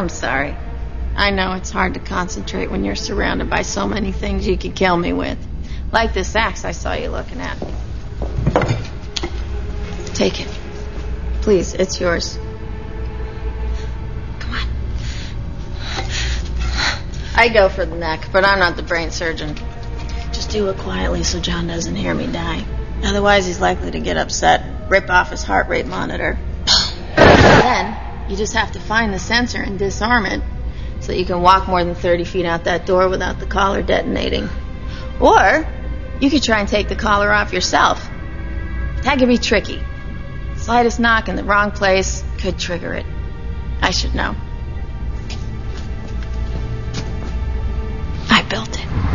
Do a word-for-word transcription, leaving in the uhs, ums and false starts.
I'm sorry. I know it's hard to concentrate when you're surrounded by so many things you could kill me with. Like this axe I saw you looking at. Take it. Please, it's yours. Come on. I go for the neck, but I'm not the brain surgeon. Just do it quietly so John doesn't hear me die. Otherwise, he's likely to get upset, rip off his heart rate monitor. Then, you just have to find the sensor and disarm it so that you can walk more than thirty feet out that door without the collar detonating. Or, you could try and take the collar off yourself. That could be tricky. Slightest knock in the wrong place could trigger it. I should know. I built it.